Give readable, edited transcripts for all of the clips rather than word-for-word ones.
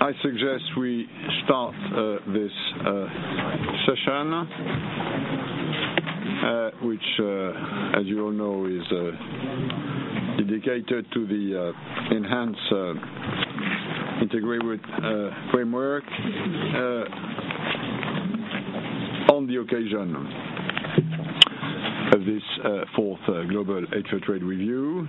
I suggest we start this session, which, as you all know, is dedicated to the enhanced integrated framework on the occasion of this fourth Global Aid for Trade Review,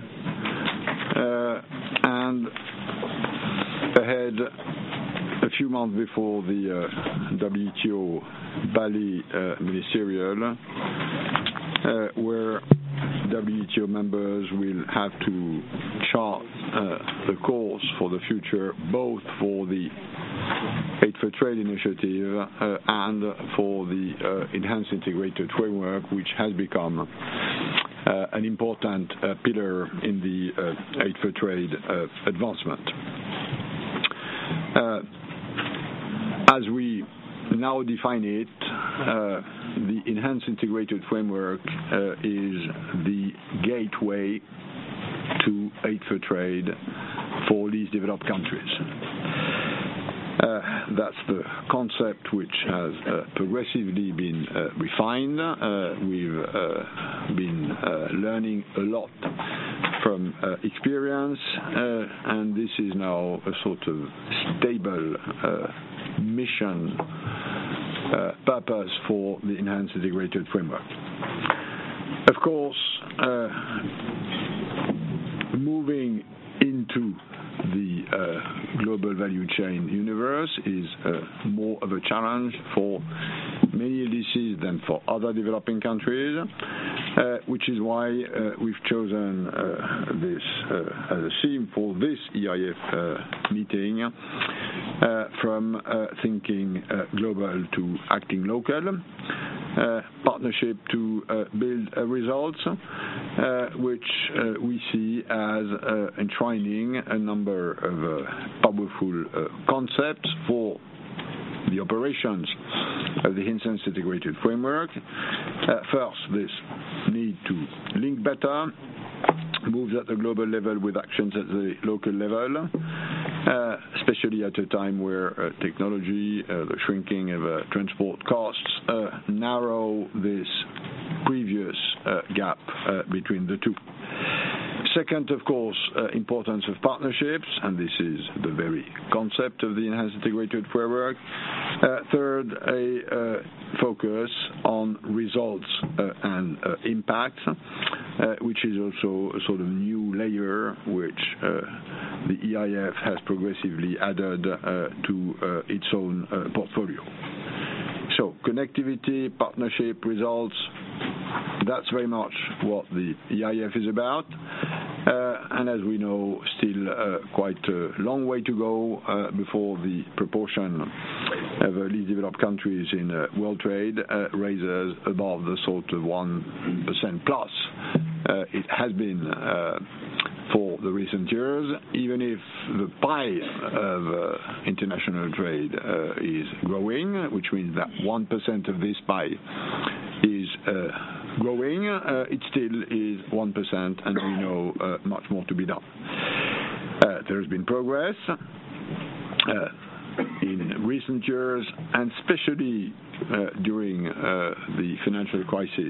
and ahead a few months before the WTO Bali Ministerial, where WTO members will have to chart the course for the future, both for the Aid for Trade initiative and for the enhanced integrated framework, which has become an important pillar in the Aid for Trade advancement. As we now define it, the enhanced integrated framework is the gateway to Aid for Trade for least developed countries. That's the concept which has progressively been refined. We've been learning a lot from experience, and this is now a sort of stable mission purpose for the enhanced integrated framework. Of course, moving into the global value chain universe is more of a challenge for many LDCs than for other developing countries, which is why we've chosen this as a theme for this EIF meeting, from thinking global to acting local, partnership to build results, which we see as enshrining a number of powerful concepts for the operations of the enhanced integrated framework. First, this need to link better, moves at the global level with actions at the local level, especially at a time where technology, the shrinking of transport costs, narrow this previous gap between the two. Second, of course, importance of partnerships, and this is the very concept of the enhanced integrated framework. Third, a focus on results and impact, which is also a sort of new layer which the EIF has progressively added to its own portfolio. So connectivity, partnership, results, that's very much what the EIF is about. And as we know, still quite a long way to go before the proportion of least developed countries in world trade raises above the sort of 1% plus. It has been for the recent years, even if the pie of international trade is growing, which means that 1% of this pie is growing, it still is 1%, and we know much more to be done. There has been progress in recent years, and especially during the financial crisis,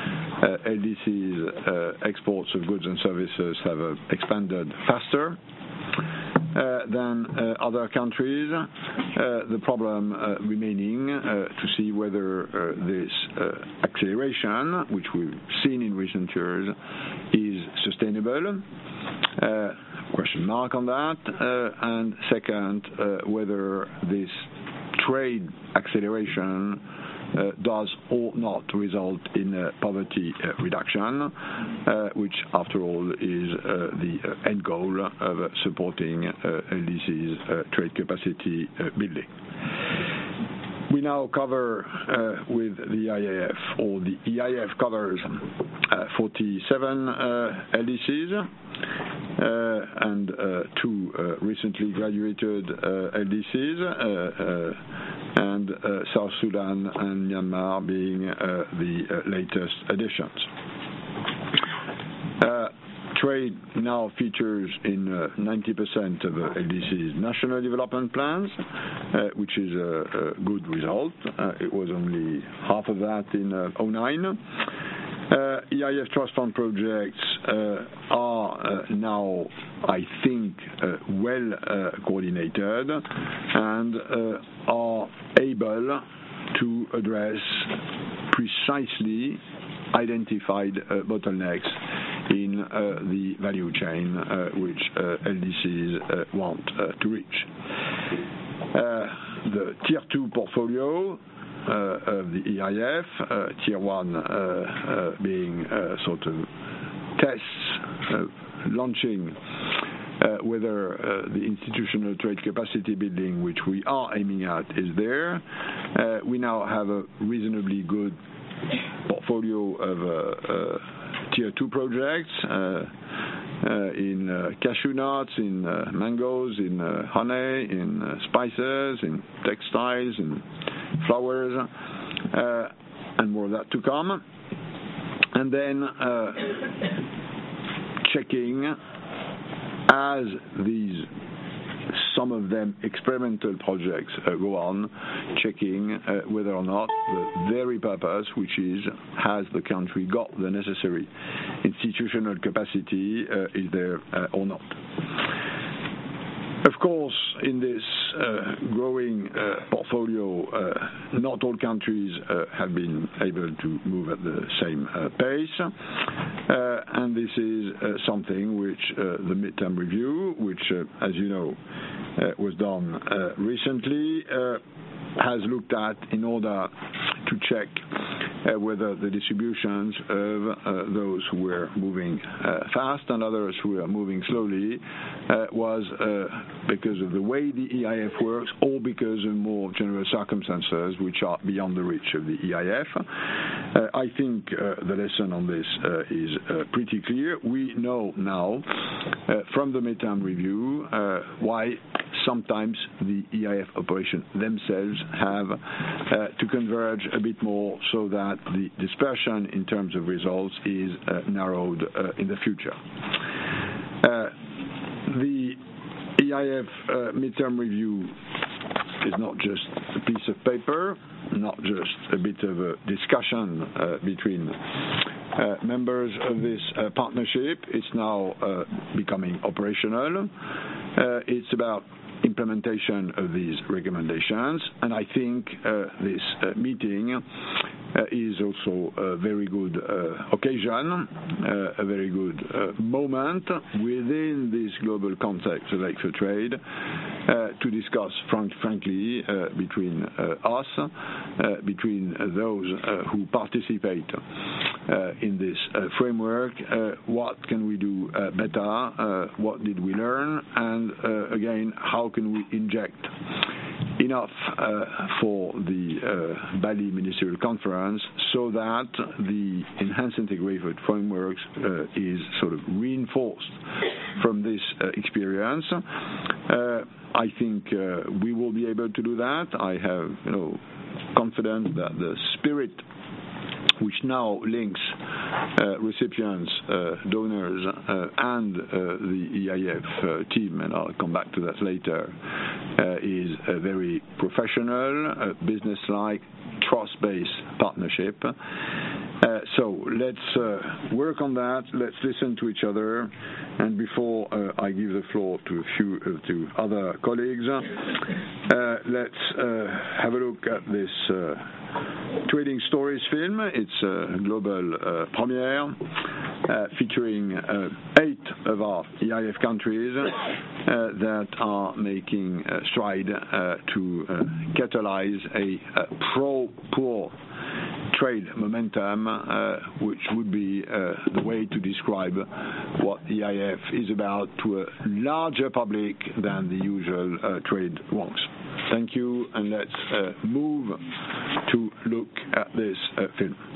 LDC's exports of goods and services have expanded faster than other countries. The problem remaining to see whether this acceleration, which we've seen in recent years, is sustainable. Question mark on that. And second, whether this trade acceleration does or not result in poverty reduction, which, after all, is the end goal of supporting LDC's trade capacity building. We now cover with the EIF, or the EIF covers 47 LDCs and two recently graduated LDCs, and South Sudan and Myanmar being the latest additions. Trade now features in 90% of LDC's national development plans, which is a good result. It was only half of that in 2009. EIF Trust Fund projects are now, I think, well coordinated and are able to address precisely identified bottlenecks in the value chain which LDCs want to reach. The Tier 2 portfolio of the EIF, Tier 1 being sort of tests, launching whether the institutional trade capacity building which we are aiming at is there. We now have a reasonably good portfolio of Tier 2 projects in cashew nuts, in mangoes, in honey, in spices, in textiles, in flowers, and more of that to come. And then checking as these, some of them experimental projects go on, checking whether or not the very purpose, which is has the country got the necessary institutional capacity, is there or not. Of course, in this growing portfolio, not all countries have been able to move at the same pace, and this is something which the midterm review, which, as you know, was done recently, has looked at in order to check whether the distributions of those who were moving fast and others who were moving slowly was because of the way the EIF works or because of more general circumstances which are beyond the reach of the EIF. I think the lesson on this is pretty clear. We know now from the midterm review why sometimes the EIF operations themselves have to converge a bit more so that the dispersion in terms of results is narrowed in the future. The EIF midterm review is not just a piece of paper, not just a bit of a discussion between members of this partnership. It's now becoming operational. It's about implementation of these recommendations, and I think this meeting is also a very good occasion, a very good moment within this global context of aid for trade to discuss frankly between us, between those who participate in this framework, what can we do better, what did we learn, and again, how can we inject enough for the Bali Ministerial Conference so that the enhanced integrated frameworks is sort of reinforced from this experience. I think we will be able to do that. I have, confidence that the spirit which now links recipients, donors, and the EIF team, and I'll come back to that later, is a very professional, business-like, trust-based partnership. So let's work on that. Let's listen to each other. And before I give the floor to other colleagues, let's have a look at this Trading Stories film. It's a global premiere featuring 8 of our EIF countries that are making stride to catalyze a pro-poor trade momentum, which would be the way to describe what EIF is about to a larger public than the usual trade wants. Thank you, and let's move to look at this film.